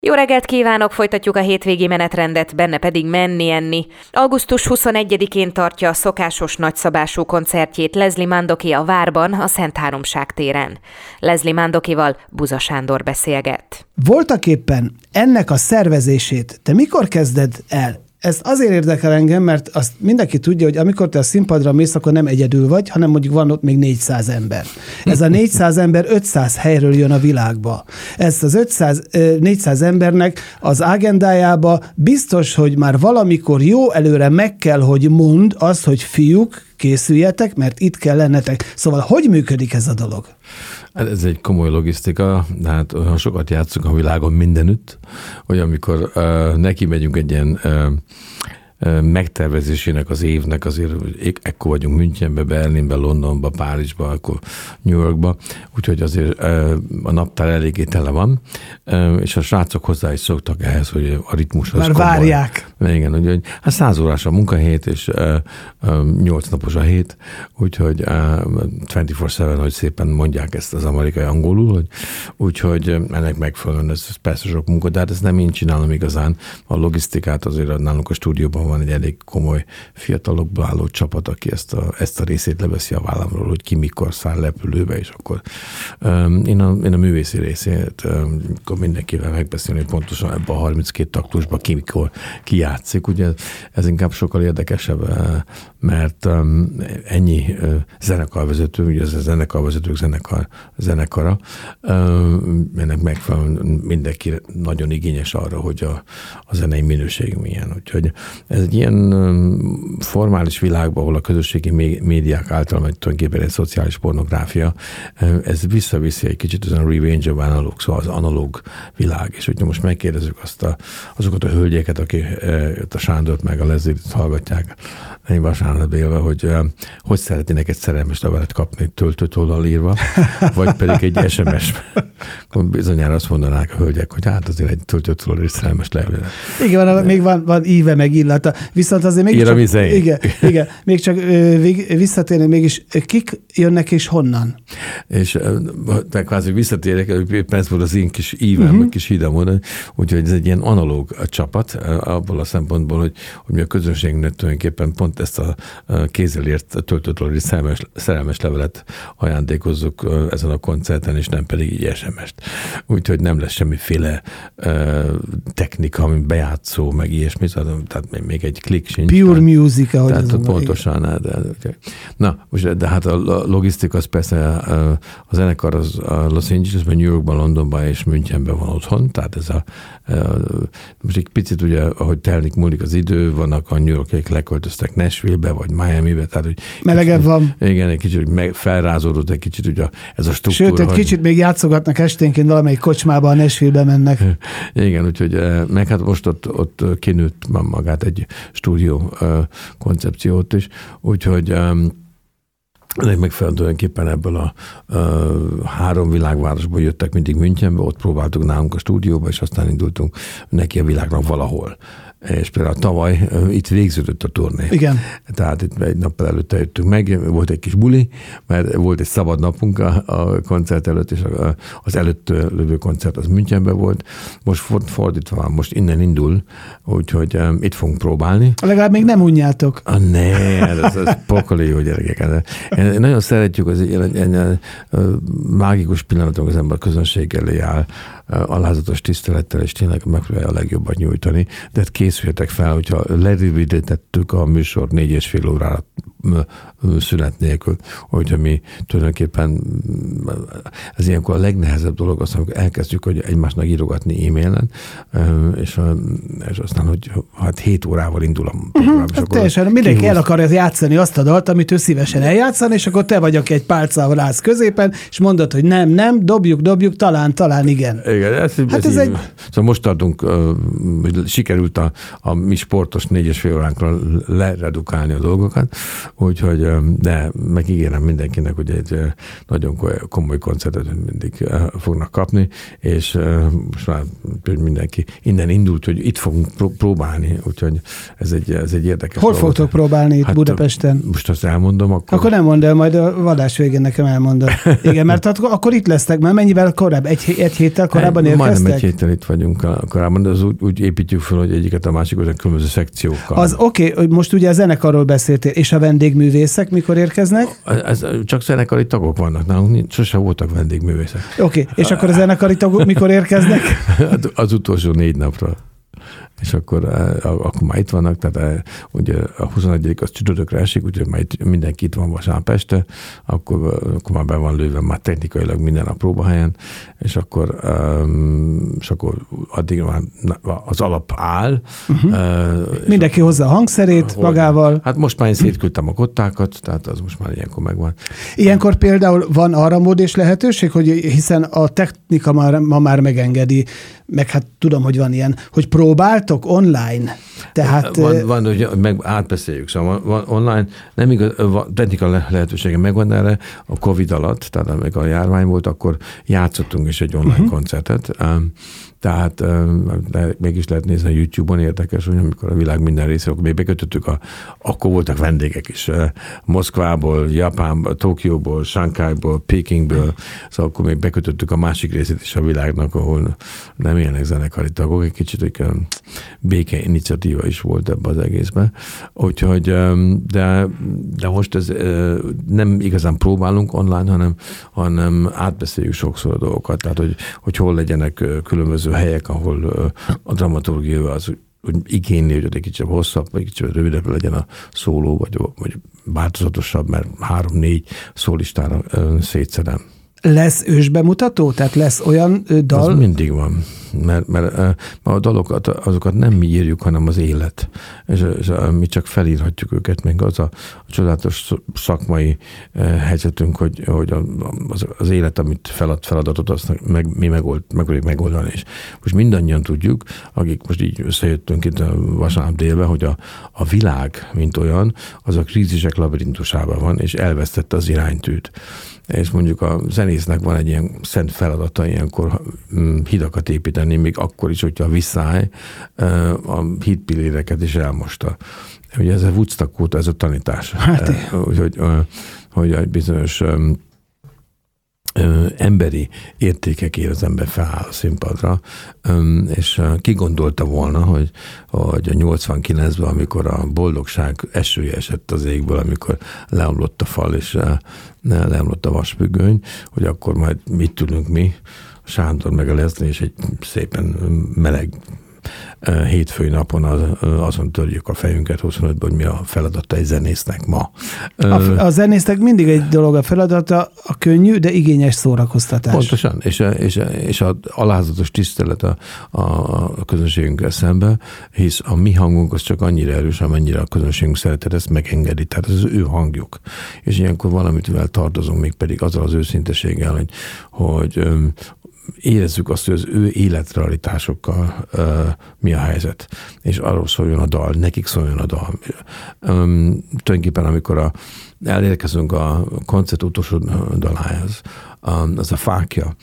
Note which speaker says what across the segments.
Speaker 1: Jó reggelt kívánok, folytatjuk a hétvégi menetrendet, benne pedig menni-enni. Augusztus 21-én tartja a szokásos nagyszabású koncertjét Leslie Mandoki a Várban, a Szent Háromság téren. Leslie Mandokival Buza Sándor beszélget.
Speaker 2: Voltaképpen ennek a szervezését te mikor kezded el? Ez azért érdekel engem, mert azt mindenki tudja, hogy amikor te a színpadra mész, akkor nem egyedül vagy, hanem mondjuk van ott még 400 ember. Ez a 400 ember 500 helyről jön a világba. Ezt az 400 embernek az agendájába biztos, hogy már valamikor jó előre meg kell, hogy mondd azt, hogy fiúk, készüljetek, mert itt kell lennetek. Szóval hogy működik ez a dolog?
Speaker 3: Ez egy komoly logisztika, de hát olyan sokat játszunk a világon mindenütt, hogy amikor neki megyünk egy ilyen megtervezésének az évnek, azért ekkor vagyunk Münchenbe, Berlinbe, Londonba, Párizsba, akkor New Yorkba, úgyhogy azért a naptár eléggé tele van, és a srácok hozzá is szoktak ehhez, hogy a ritmus az
Speaker 2: már
Speaker 3: komoly.
Speaker 2: Várják.
Speaker 3: Igen, úgyhogy 100 órás a munkahét, és 8 napos a hét, úgyhogy 24/7, hogy szépen mondják ezt az amerikai angolul, úgyhogy ennek megfelelően ez persze sok munka, de hát ezt nem én csinálom igazán. A logisztikát azért nálunk a stúdióban van egy elég komoly fiatalokból álló csapat, aki ezt a részét leveszi a vállamról, hogy ki mikor száll repülőbe, és akkor én a művészi részét akkor mindenkivel megbeszélni, hogy pontosan ebben a 32 taktusban ki játszik. Ugye ez inkább sokkal érdekesebb, mert ennyi zenekarvezető, ugye ez a zenekarvezetők zenekara, ennek megfelelően mindenki nagyon igényes arra, hogy a zenei minőség milyen. Úgyhogy ez egy ilyen formális világban, ahol a közösségi médiák által megy tulajdonképpen egy szociális pornográfia, ez visszaviszi egy kicsit az a revenge of analog, szóval az analóg világ. És hogyha most megkérdezzük azokat a hölgyeket, akik a Sándort meg a Leslie-t hallgatják, én vasárnap élve, hogy szeretnének egy szerelmes levelet kapni töltőtollal írva, vagy pedig egy SMS. Bizonyára azt mondanák a hölgyek, hogy hát azért egy töltőtollal és szerelmes levelet.
Speaker 2: Igen, még van íve, meg illata. Viszont azért még csak... Igen, még csak visszatérni mégis, kik jönnek és honnan?
Speaker 3: És kvázi visszatérek, persze az én kis ívem, meg kis hídamon, úgyhogy ez egy ilyen analóg csapat, abból a szempontból, hogy mi a közönségnek tulajdonképpen pont ezt a kézzel ért töltőtollal és szerelmes levelet ajándékozzuk ezen a koncerten, és nem pedig így SMS-t. Úgyhogy nem lesz semmiféle technika, ami bejátszó, meg ilyesmi, tehát még egy klik sincs.
Speaker 2: Pure music, ahogy
Speaker 3: tehát pontosan. De hát a logisztika az persze, a zenekar az a Los Angelesben, New Yorkban, Londonban és Münchenben van otthon, tehát ez most egy picit ugye, ahogy múlik az idő, vannak a New Yorkiek leköltöztek Nashville-be, vagy Miami-be, tehát hogy
Speaker 2: melegebb van.
Speaker 3: Igen, egy kicsit felrázódott egy kicsit ugye ez a struktúra.
Speaker 2: Sőt, egy kicsit még játszogatnak esténként, valamelyik kocsmába a Nashville-be mennek.
Speaker 3: Igen, úgyhogy meg hát most ott kinőtt magát egy stúdió koncepciót is, úgyhogy ennek megfelelően tulajdonképpen ebből a 3 világvárosból jöttek mindig Münchenbe, ott próbáltuk nálunk a stúdióba, és aztán indultunk neki a világnak valahol. És például tavaly itt végződött a turné.
Speaker 2: Igen.
Speaker 3: Tehát itt egy nappal előtte jöttünk meg, volt egy kis buli, mert volt egy szabad napunk a koncert előtt, és az előtt lévő koncert az Münchenben volt. Most fordítva van, most innen indul, úgyhogy itt fogunk próbálni.
Speaker 2: Legalább még nem unjátok.
Speaker 3: Ez pokoli jó gyerekek. Nagyon szeretjük, az egy mágikus pillanatok az ember közönség elé áll, alázatos tisztelettel, és tényleg megpróbálja a legjobbat nyújtani. De hát készüljetek fel, hogyha lerövidítettük a műsor 4,5 órára szünet nélkül, hogyha mi tulajdonképpen ez ilyenkor a legnehezebb dolog az, amikor elkezdjük, hogy egymásnak írogatni e-mailen, és aztán, hogy hát 7 órával indul a program.
Speaker 2: Teljesen mindenki el akarja játszani azt a dalt, amit ő szívesen eljátszani, és akkor te vagy, aki egy pálcával állsz középen, és mondod, hogy nem, dobjuk, talán igen.
Speaker 3: Igen, ez szóval most tartunk, hogy sikerült a mi sportos 4,5 óránkra leredukálni a dolgokat, úgyhogy, de megígérem mindenkinek, hogy egy nagyon komoly koncertet mindig fognak kapni, és most már mindenki innen indult, hogy itt fogunk próbálni, úgyhogy ez egy érdekes.
Speaker 2: Hol fogtok próbálni itt Budapesten?
Speaker 3: Most azt elmondom,
Speaker 2: akkor nem mondd el, majd a adás végén nekem elmondod. Igen, mert akkor itt lesztek, mert mennyivel korábban? Egy héttel korábban korábban érkeztek?
Speaker 3: Majdnem egy héttel itt vagyunk korábban, de az úgy építjük fel, hogy egyiket a másikot különböző szekciókkal.
Speaker 2: Az oké, most ugye a zenekarról beszéltél, és a vendégművészek mikor érkeznek?
Speaker 3: Csak zenekari tagok vannak nálunk, sose voltak vendégművészek.
Speaker 2: Oké, és akkor a zenekari tagok mikor érkeznek?
Speaker 3: Az utolsó 4 napra. És akkor már itt vannak, tehát ugye a 21. az csütörtökre esik, úgyhogy már mindenki itt van vasárnap este, akkor már be van lőve már technikailag minden a próbahelyen, és akkor addig már az alap áll.
Speaker 2: Mindenki hozza a hangszerét magával.
Speaker 3: Hát most már én szétküldtem a kottákat, tehát az most már ilyenkor megvan.
Speaker 2: Ilyenkor például van arra mód és lehetőség, hogy hiszen a technika ma már megengedi, meg hát tudom, hogy van ilyen, hogy próbáltok online. Tehát
Speaker 3: van hogy meg átbeszéljük, szóval van online, nem igaz, technika lehetősége megvan erre, a Covid alatt, tehát amikor a járvány volt, akkor játszottunk is egy online koncertet, tehát meg is lehet nézni a YouTube-on, érdekes, hogy amikor a világ minden részéről, akkor még bekötöttük, akkor voltak vendégek is, Moszkvából, Japánból, Tokióból, Shanghaiból, Pekingből, szóval akkor még bekötöttük a másik részét is a világnak, ahol nem élnek zenekari tagok, egy kicsit egy béke iniciatíva is volt ebben az egészben. Úgyhogy, de most ez nem igazán próbálunk online, hanem átbeszéljük sokszor a dolgokat, tehát hogy hol legyenek különböző helyek, ahol a dramaturgia az úgy igényli, hogy egy kicsit hosszabb, vagy kicsit rövidebb legyen a szóló, vagy változatosabb, mert 3-4 szólistára szétszedem.
Speaker 2: Lesz ősbemutató? Tehát lesz olyan dal?
Speaker 3: Az mindig van, mert a dalokat, azokat nem mi írjuk, hanem az élet. És mi csak felírhatjuk őket, még az a csodálatos szakmai helyzetünk, hogy az élet, amit feladatot, azt mi megoldjuk megoldani. És most mindannyian tudjuk, akik most így összejöttünk itt vasárnap délben, hogy a világ, mint olyan, az a krízisek labirintusában van, és elvesztette az iránytűt. És mondjuk a zenésznek van egy ilyen szent feladata ilyenkor hidakat építeni, még akkor is, hogyha visszáj a hídpilléreket is elmosta. Ugye ez a Woodstock óta, ez a tanítás. Hát, hogy egy bizonyos emberi értékekért az ember feláll a színpadra, és ki gondolta volna, hogy a 89-ben, amikor a boldogság esője esett az égből, amikor leomlott a fal, és leomlott a vasfüggöny, hogy akkor majd mit ülünk mi, Sándor meg a Leslie, és egy szépen meleg hétfői napon azon törjük a fejünket 25-ben, hogy mi a feladata egy zenésznek ma.
Speaker 2: A zenésznek mindig egy dolog a feladata, a könnyű, de igényes szórakoztatás.
Speaker 3: Pontosan, és az alázatos tisztelet a közönségünkkel szemben, hisz a mi hangunk az csak annyira erős, amennyire a közönségünk szeretet ezt megengedi, tehát ez az ő hangjuk. És ilyenkor valamitivel tartozunk, még pedig azzal az őszinteséggel, hogy érezzük azt, hogy az ő életrealitásokkal mi a helyzet, és arról szóljon a dal, nekik szóljon a dal. Tulajdonképpen, amikor elérkezünk a koncert utolsó dalához, az a fákja,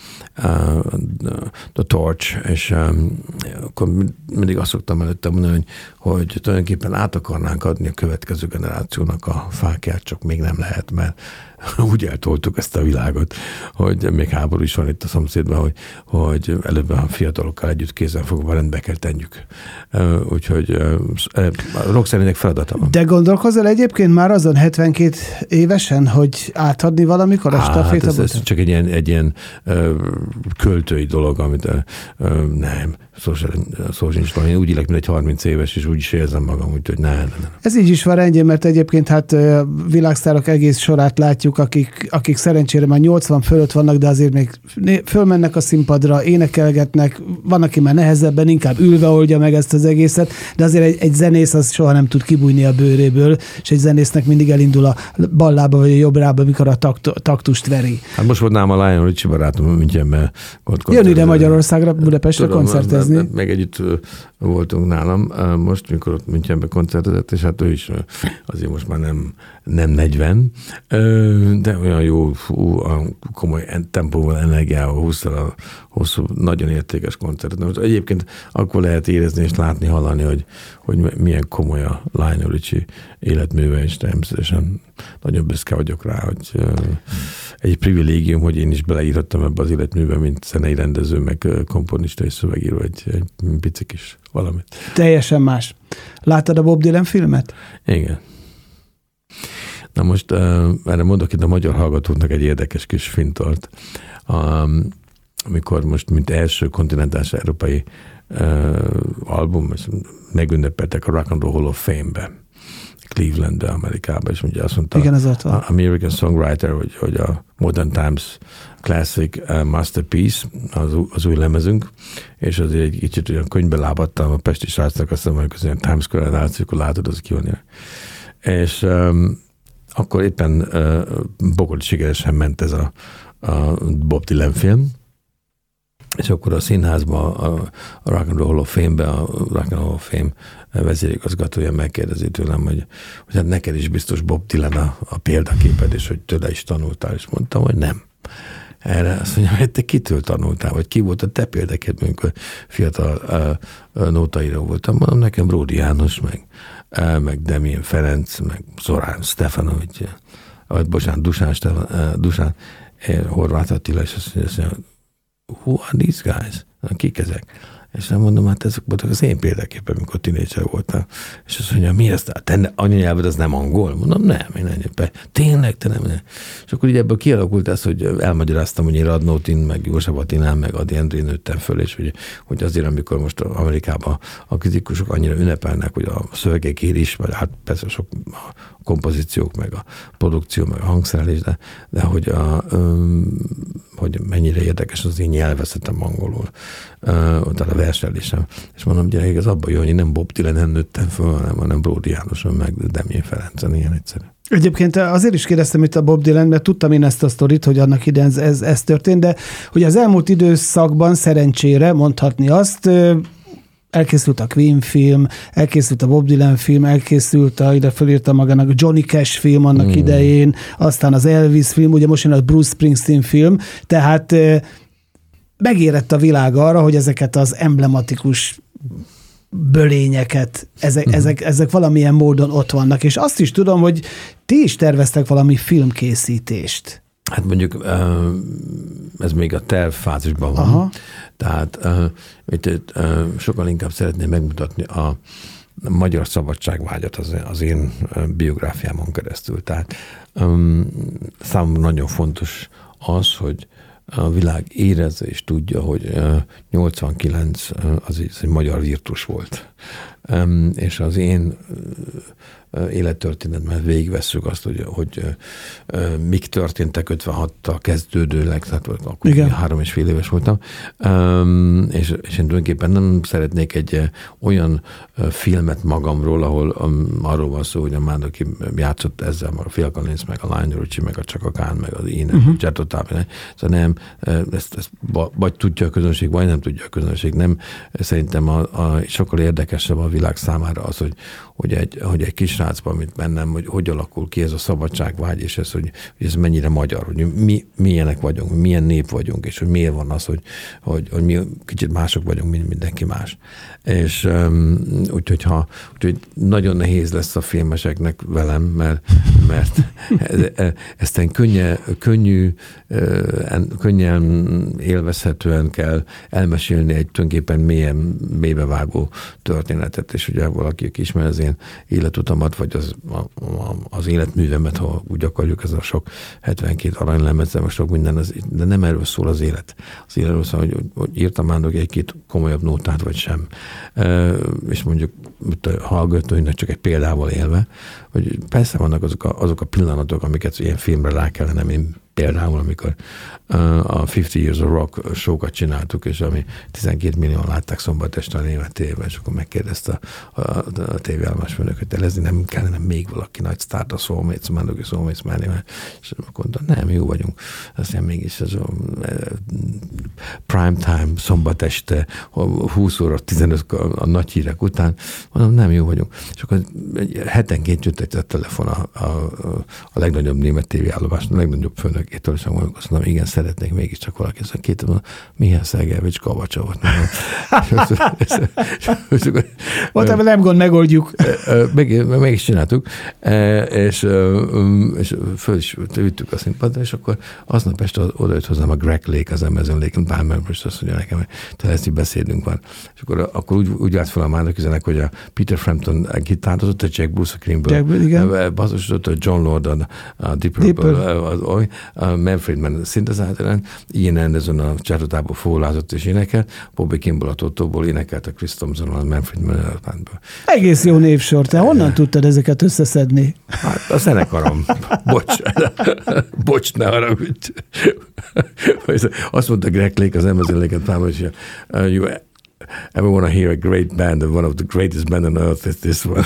Speaker 3: the torch, és akkor mindig azt szoktam előtte mondani, hogy tulajdonképpen át akarnánk adni a következő generációnak a fákját, csak még nem lehet, mert úgy eltoltuk ezt a világot, hogy még háború is van itt a szomszédban, hogy előbb a fiatalokkal együtt kézzelfogva rendbe kell tenjük. Úgyhogy a rockzenének feladata van.
Speaker 2: De gondolkozol egyébként már azon 72 évesen, hogy átadni valamikor a stafétabotot?
Speaker 3: Ez csak egy ilyen költői dolog, amit nem, szó sincs valami. Én úgy élek, mint egy 30 éves, és úgy is érzem magam, úgyhogy nem.
Speaker 2: Ez így is van rendjén, mert egyébként hát világsztárok egész sorát látjuk, akik szerencsére már 80 fölött vannak, de azért még fölmennek a színpadra, énekelgetnek, van, aki már nehezebben, inkább ülve oldja meg ezt az egészet, de azért egy zenész az soha nem tud kibújni a bőréből, és egy zenésznek mindig elindul a bal lába vagy a jobb lába, amikor a taktust veri.
Speaker 3: Hát most volt nálam a Lionel Richie barátom Münchenben.
Speaker 2: Jön ide Magyarországra, Budapestre koncertezni.
Speaker 3: Meg együtt voltunk nálam most, mikor ott Münchenben koncertezett, és hát ő is azért most már nem 40, de olyan jó, komoly tempóval, energiával húzta a hosszú, nagyon értékes koncertet. Egyébként akkor lehet érezni és látni, hallani, hogy milyen komoly a Lionel Richie életműve, és természetesen nagyon büszke vagyok rá, hogy egy privilégium, hogy én is beleírhattam ebbe az életműbe, mint zenei rendező, meg komponista és szövegíró, egy pici kis valamit. Teljesen
Speaker 2: más. Láttad a Bob Dylan filmet?
Speaker 3: Igen. Na most erre mondok itt a magyar hallgatóknak egy érdekes kis fintort. Amikor most, mint első kontinentális európai album, megünnepeltek a Rock and Roll Hall of Fame-be, Clevelandbe, Amerikában, és ugye azt mondta,
Speaker 2: igen, az
Speaker 3: American Songwriter, hogy a Modern Times Classic Masterpiece, az új lemezünk, és azért egy kicsit olyan könyvbe lábadtam a pesti srácnak, azt mondom, hogy olyan Times Square-en állsz, akkor látod, az ki van. És akkor éppen bogolt sikeresen ment ez a Bob Dylan film, és akkor a színházban, a Rock and Roll Hall of Fame-be, a Rock and Roll of Fame vezérigazgatója megkérdezi tőlem, hogy hát neked is biztos Bob Dylan a példaképed, és hogy tőle is tanultál, és mondtam, hogy nem. Erre azt mondja, hogy te kitől tanultál, vagy ki volt a te példaképed, amikor fiatal nótaíró voltam. Mondom, nekem Bródi János, meg Demjén Ferenc, meg Zorán Stefanovics, vagy bocsánat, Dusán Horváth Attila, és azt mondja, who are these guys? Kik ezek? És nem mondom, hát ezek voltak az én példaképpen, amikor tínédzser voltam. És azt mondja, mi ez? Te anyanyelved az nem angol? Mondom, nem, én ennyi. Tényleg, te nem. És akkor így ebből kialakult ez, hogy elmagyaráztam, hogy én Radnótin, meg József Attilán, meg Ady Endrén nőttem föl, és hogy azért, amikor most Amerikában a kritikusok annyira ünnepelnek, hogy a szövegekért is, vagy hát persze sok a kompozíciók, meg a produkció, meg a hangszerelés, de hogy mennyire érdekes az én nyelvezetem angolul, ott a verselésem. És mondom, gyerekek, ez abban jó, hogy én nem Bob Dylan nőttem föl, hanem Bródi Jánoson, meg Demjén Ferencen, ilyen egyszerű.
Speaker 2: Egyébként azért is kérdeztem itt a Bob Dylan, mert tudtam én ezt a sztorit, hogy annak idején ez történt, de hogy az elmúlt időszakban szerencsére mondhatni azt, elkészült a Queen film, elkészült a Bob Dylan film, elkészült ide fölírta magának a Johnny Cash film annak idején, aztán az Elvis film, ugye most jön a Bruce Springsteen film, tehát megérett a világ arra, hogy ezeket az emblematikus bölényeket, ezek valamilyen módon ott vannak, és azt is tudom, hogy ti is terveztek valami filmkészítést.
Speaker 3: Hát mondjuk ez még a tervfázisban van. Aha. Tehát sokkal inkább szeretném megmutatni a magyar szabadságvágyat az én biográfiámon keresztül. Tehát számomra nagyon fontos az, hogy a világ érezze és tudja, hogy 89 az egy magyar virtus volt. És az én élettörténetben végigvesszük azt, hogy mik történtek 56-tal kezdődőleg, tehát akkor 3,5 éves voltam, és én tulajdonképpen nem szeretnék egy olyan filmet magamról, ahol arról van szó, hogy a Mándoki játszott ezzel, meg a Phil Collins, meg a Lionel Richie, meg a Chaka Khan, meg az Ian Csertotában. Szóval nem, ezt vagy tudja a közönség, vagy nem tudja a közönség. Nem, szerintem sokkal érdekesebb a világ számára az, hogy egy kis srácban, mint bennem, hogy alakul ki ez a szabadságvágy, és ez, hogy ez mennyire magyar, hogy mi milyenek vagyunk, milyen nép vagyunk, és hogy miért van az, hogy mi kicsit mások vagyunk, mint mindenki más. És úgyhogy nagyon nehéz lesz a filmeseknek velem, mert ezt könnyen élvezhetően kell elmesélni egy tulajdonképpen mélybevágó történetet, és ugye valaki ismer az én életutamat, vagy az életművemet, ha úgy akarjuk, ez a sok 72 aranylemezem, a sok minden, de nem erről szól az élet. Az életről szól, hogy írtam már egy-két komolyabb nótát, vagy sem. És mondjuk a hallgatóinak csak egy példával élve, hogy persze vannak azok a pillanatok, amiket ilyen filmre rá kellene, én például, amikor a 50 Years of Rock show-kat csináltuk, és ami 12 millióan látták szombat este a Német tévében, és akkor megkérdezte a tévéállomás főnök, hogy telezni nem kellene még valaki nagy sztárt, a Soulmates, Mandoki Soulmates mellé, és akkor mondta, nem, jó vagyunk. Aztán mégis ez a prime time, szombat este, 20 óra 15 a nagy hírek után, mondom, nem, jó vagyunk. És akkor hetenként jött egy telefon a legnagyobb német tévéállomás, a legnagyobb főnök, Gergelytől, és azt mondom, igen, szeretnék mégiscsak valaki. Szóval két mondom, Mihály Szergelyevics Kovacsovot.
Speaker 2: Ott nem gond, megoldjuk.
Speaker 3: Meg is csináltuk, és föl is üttük a színpadra, és akkor aznap este odajött hozzám a Greg Lake, az Amazon Lake, Palmer, most azt mondja nekem, hogy te ezt így beszélünk van. És akkor úgy állt fel a Mándokizenek, hogy a Peter Frampton gitározott, a Jack Bruce a Creamből, basszusodott a John Lord a Deep Purple, a Manfred Mann szintezátoren, Ian Anderson a csátotából fólázott és énekelt, Bobby Kimball a Tottóból énekelt, a Chris Thompson a Manfred Mann a
Speaker 2: Egész jó névsor. Te honnan tudtad ezeket összeszedni?
Speaker 3: Hát a zenekarom. Bocs, ne haragudj. Azt mondta Greg Lake, az Amazon Lake-et hogy you ever want to hear a great band, and one of the greatest band on earth is this one.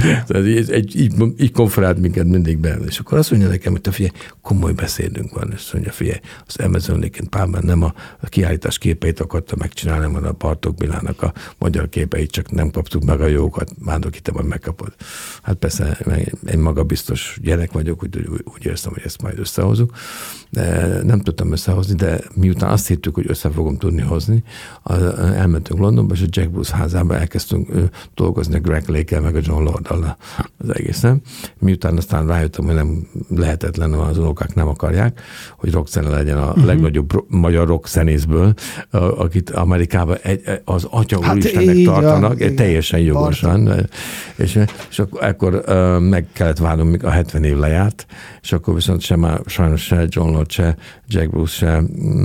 Speaker 3: így konferált minket mindig be. És akkor azt mondja nekem, hogy te figyelj, komoly beszédünk van. És azt mondja, figyelj, az Amazon Lake-en Pálmán nem a kiállítás képeit akarta megcsinálni, hanem a Bartók Bilának a magyar képeit, csak nem kaptuk meg a jókat. Mándoki, te majd megkapod. Hát persze, én magabiztos gyerek vagyok, úgy érztem, hogy ezt majd összehozunk. De nem tudtam összehozni, de miután azt hittük, hogy össze fogom tudni hozni, elmentünk Londonba, és a Jack Bruce házában elkezdtünk dolgozni a Greg Lake-el, meg a John Lord-dal az egészen. Miután aztán rájöttem, hogy nem lehetetlen, az unokák nem akarják, hogy rockzene legyen a legnagyobb magyar rock zenészből, akit Amerikában az atya úristennek tartanak, teljesen jogosan. És akkor meg kellett várnunk, míg a 70 év lejárt, és akkor viszont sajnos se John Lord, se Jack Bruce, se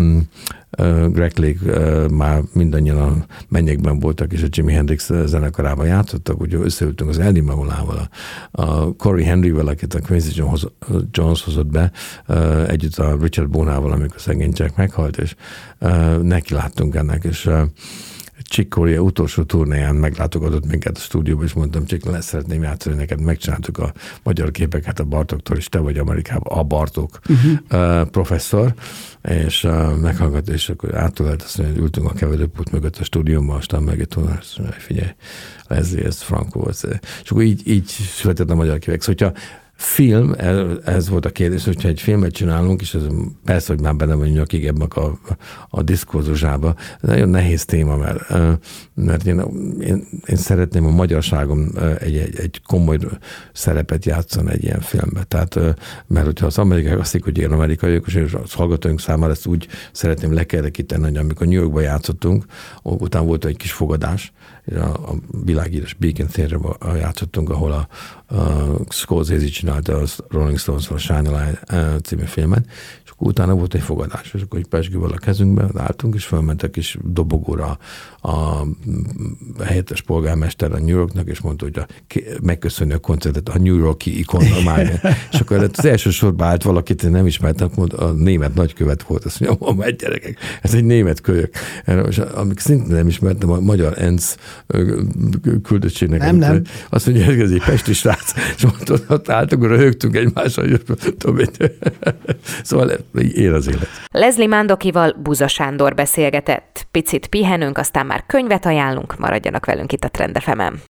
Speaker 3: Greg Lake már mindannyian a mennyekben voltak, és a Jimi Hendrix zenekarában játszottak, úgyhogy összeültünk az Eddie Maulával, a Corey Henryvel, akit a Quincy Jones hozott be, együtt a Richard Bonával, amikor szegény Jack meghalt, és neki láttunk ennek, és Chick Corea utolsó turnéján meglátogatott minket a stúdióba, és mondtam, Chick, szeretném játszani neked, megcsináltuk a magyar képeket a Bartóktól, és te vagy Amerikában a Bartók professzor, és meghallgatta, és akkor átölelt, azt mondja, hogy ültünk a keverőpult mögött a stúdióban, aztán megint azt mondja, figyelj, ez Franco volt. És akkor így született a magyar képek. Szóval, hogyha film, ez volt a kérdés, hogyha egy filmet csinálunk, és ez persze, hogy már benne vagyunk nyakig ebben a diszkózsusába, ez nagyon nehéz téma, mert én szeretném a magyarságom egy komoly szerepet játszani egy ilyen filmben. Tehát, mert hogyha az amerikaiak azt hiszik, hogy én amerikaiak, és az hallgatóink számára ezt úgy szeretném lekerekíteni, hogy amikor New Yorkban játszottunk, utána volt egy kis fogadás, a világhíres Beacon Theatre-ben játszottunk, ahol a Scorsese csinálta a Rolling Stones-ról a Shine a Light című filmet, és akkor utána volt egy fogadás, és akkor egy pezsgővel a kezünkben álltunk, és felmentek is dobogóra a helyettes polgármester a New Yorknak, és mondta, hogy megköszönni a koncertet a New York-i ikonnal. És akkor az első sorban állt valakit, én nem ismertem, a német nagykövet volt, azt mondja, egy gyerekek, ez egy német kölyök. És amik szintén nem ismertem, a magyar ENSZ küldöttségnek.
Speaker 2: Nem.
Speaker 3: Azt mondja, hogy ez egy pesti srác, és ott álltunk, röhögtünk egymással, szóval él az élet.
Speaker 1: Leslie Mandokival Buza Sándor beszélgetett. Picit pihenünk, aztán már könyvet ajánlunk, maradjanak velünk itt a Trend FM-en.